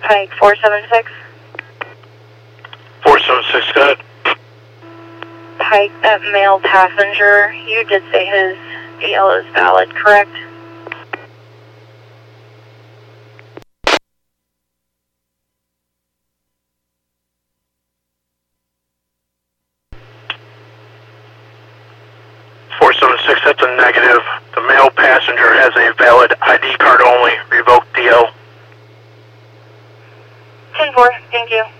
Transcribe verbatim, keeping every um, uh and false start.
Pike four seven six. four seven six, go ahead. Pike, that male passenger, you did say his A L is valid, correct? four seven six, that's a negative. The male passenger has a valid I D card only. Revoke D L. ten four, thank you.